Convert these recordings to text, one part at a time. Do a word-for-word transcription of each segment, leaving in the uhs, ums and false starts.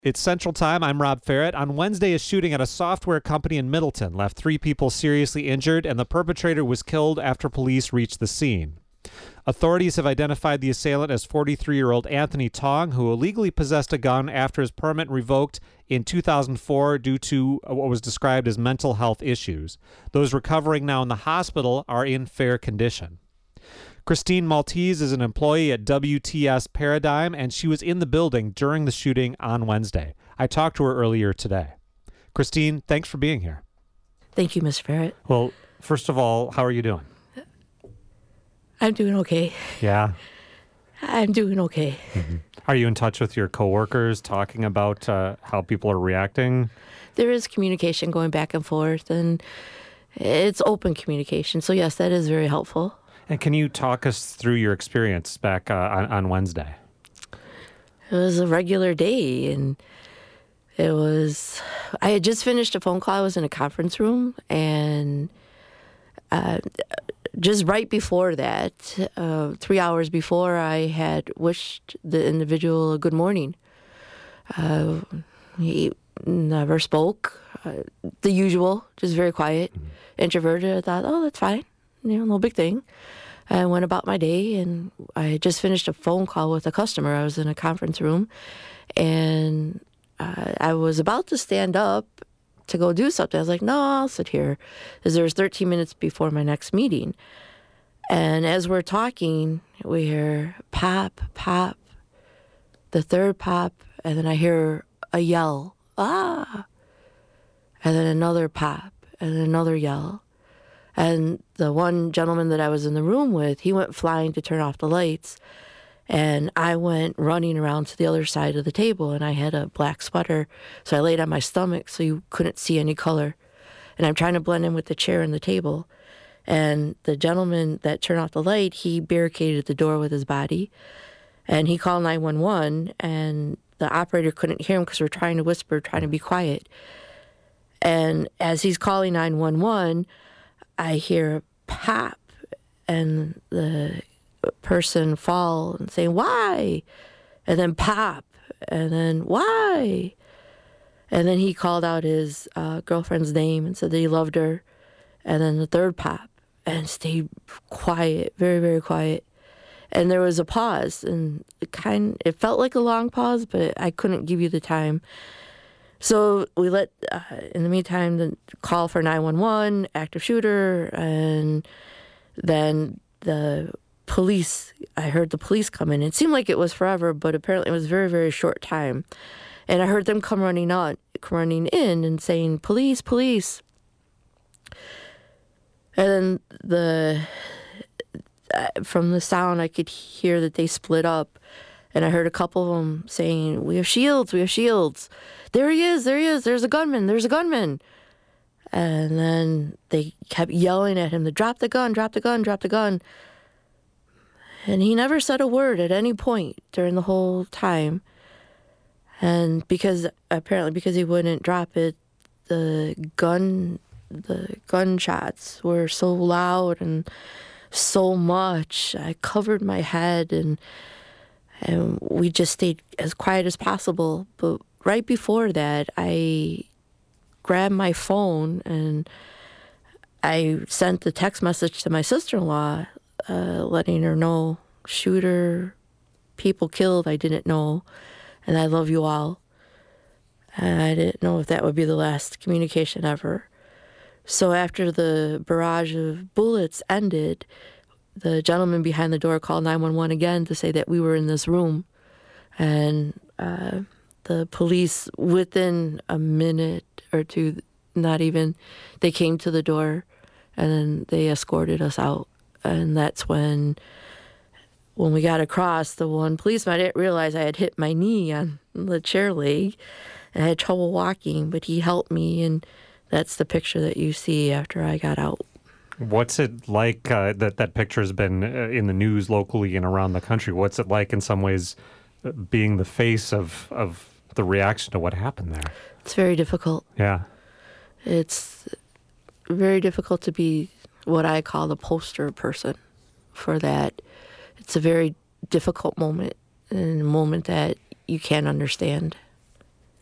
It's Central Time. I'm Rob Ferret. On Wednesday, a shooting at a software company in Middleton left three people seriously injured, and the perpetrator was killed after police reached the scene. Authorities have identified the assailant as forty-three-year-old Anthony Tong, who illegally possessed a gun after his permit revoked in two thousand four due to what was described as mental health issues. Those recovering now in the hospital are in fair condition. Christine Maltese is an employee at W T S Paradigm, and she was in the building during the shooting on Wednesday. I talked to her earlier today. Christine, thanks for being here. Thank you, Mister Ferret. Well, first of all, how are you doing? I'm doing okay. Yeah? I'm doing okay. Mm-hmm. Are you in touch with your coworkers, talking about uh, how people are reacting? There is communication going back and forth, and it's open communication. So, yes, that is very helpful. And can you talk us through your experience back uh, on, on Wednesday? It was a regular day, and it was, I had just finished a phone call. I was in a conference room, and uh, just right before that, uh, three hours before, I had wished the individual a good morning. Uh, he never spoke, uh, the usual, just very quiet, mm-hmm. introverted. I thought, oh, that's fine, you know, no big thing. I went about my day, and I had just finished a phone call with a customer. I was in a conference room, and uh, I was about to stand up to go do something. I was like, no, I'll sit here, because there was thirteen minutes before my next meeting. And as we're talking, we hear pop, pop, the third pop, and then I hear a yell, ah, and then another pop, and then another yell. And the one gentleman that I was in the room with, he went flying to turn off the lights. And I went running around to the other side of the table, and I had a black sweater. So I laid on my stomach so you couldn't see any color. And I'm trying to blend in with the chair and the table. And the gentleman that turned off the light, he barricaded the door with his body. And he called nine one one, and the operator couldn't hear him because we're trying to whisper, trying to be quiet. And as he's calling nine one one, I hear pop, and the person fall and say, why? And then pop, and then why? And then he called out his uh, girlfriend's name and said that he loved her. And then the third pop, and stayed quiet, very, very quiet. And there was a pause, and it kind it felt like a long pause, but I couldn't give you the time. So we let, uh, in the meantime, the call for nine one one, active shooter, and then the police, I heard the police come in. It seemed like it was forever, but apparently it was a very, very short time. And I heard them come running on, running in and saying, police, police. And then the, uh, from the sound, I could hear that they split up. And I heard a couple of them saying, we have shields, we have shields. There he is, there he is, there's a gunman, there's a gunman. And then they kept yelling at him to drop the gun, drop the gun, drop the gun. And he never said a word at any point during the whole time. And because, apparently because he wouldn't drop it, the gun, the gunshots were so loud and so much. I covered my head, and And we just stayed as quiet as possible. But right before that, I grabbed my phone and I sent the text message to my sister-in-law, uh, letting her know, shooter, people killed, I didn't know, and I love you all. And I didn't know if that would be the last communication ever. So after the barrage of bullets ended, the gentleman behind the door called nine one one again to say that we were in this room. And uh, the police, within a minute or two, not even, they came to the door, and then they escorted us out. And that's when, when we got across, the one policeman, I didn't realize I had hit my knee on the chair leg, and I had trouble walking, but he helped me, and that's the picture that you see after I got out. What's it like, uh, that that picture has been uh, in the news locally and around the country? What's it like in some ways uh, being the face of, of the reaction to what happened there? It's very difficult. Yeah. It's very difficult to be what I call the poster person for that. It's a very difficult moment, and a moment that you can't understand.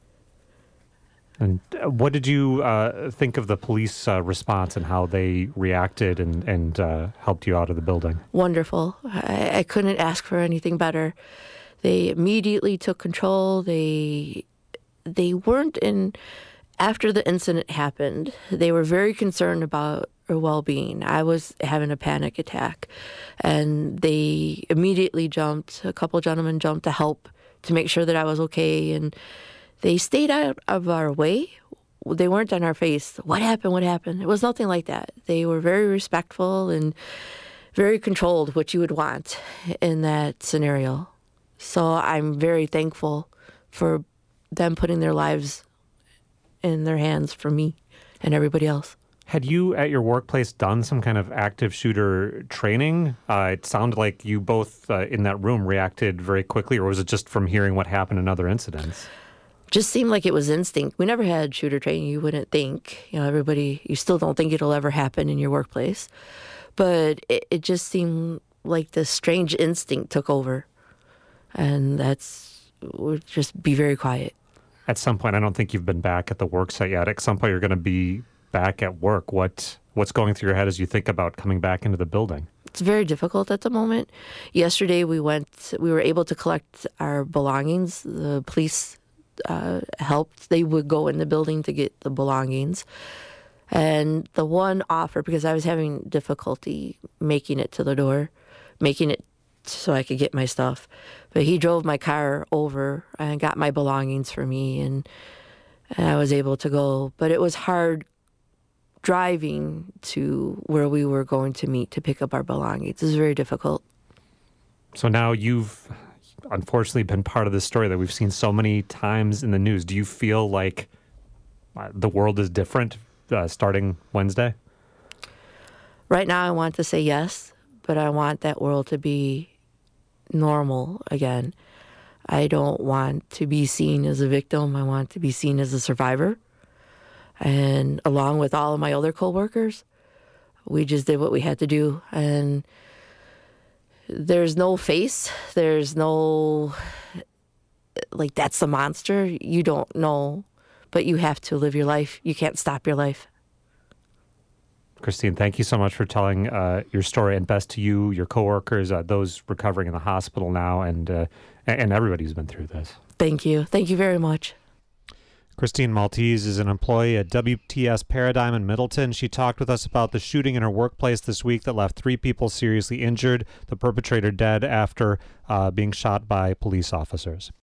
And uh, what did you uh, think of the police uh, response and how they reacted and, and uh, helped you out of the building? Wonderful. I, I couldn't ask for anything better. They immediately took control. They they weren't in, after the incident happened, they were very concerned about her well-being. I was having a panic attack, and they immediately jumped, a couple gentlemen jumped to help to make sure that I was okay, and they stayed out of our way. They weren't in our face. What happened? What happened? It was nothing like that. They were very respectful and very controlled, what you would want in that scenario. So I'm very thankful for them putting their lives in their hands for me and everybody else. Had you at your workplace done some kind of active shooter training? Uh, it sounded like you both uh, in that room reacted very quickly, or was it just from hearing what happened in other incidents? Just seemed like it was instinct. We never had shooter training. You wouldn't think, you know, everybody, you still don't think it'll ever happen in your workplace. But it, it just seemed like this strange instinct took over. And that's, would just be very quiet. At some point, I don't think you've been back at the work site yet. At some point, you're going to be back at work. What What's going through your head as you think about coming back into the building? It's very difficult at the moment. Yesterday, we went, we were able to collect our belongings. The police uh, helped. They would go in the building to get the belongings. And the one offer, because I was having difficulty making it to the door, making it so I could get my stuff. But he drove my car over and got my belongings for me, and, and I was able to go. But it was hard driving to where we were going to meet to pick up our belongings. It was very difficult. So now you've unfortunately been part of this story that we've seen so many times in the news. Do you feel like uh, the world is different uh, starting Wednesday? Right now I want to say yes, but I want that world to be normal again. I don't want to be seen as a victim. I want to be seen as a survivor. And along with all of my other coworkers, we just did what we had to do. And there's no face. There's no, like, that's the monster. You don't know, but you have to live your life. You can't stop your life. Christine, thank you so much for telling uh, your story, and best to you, your coworkers, uh, those recovering in the hospital now, and uh, and everybody who's been through this. Thank you. Thank you very much. Christine Maltese is an employee at W T S Paradigm in Middleton. She talked with us about the shooting in her workplace this week that left three people seriously injured, the perpetrator dead after uh, being shot by police officers.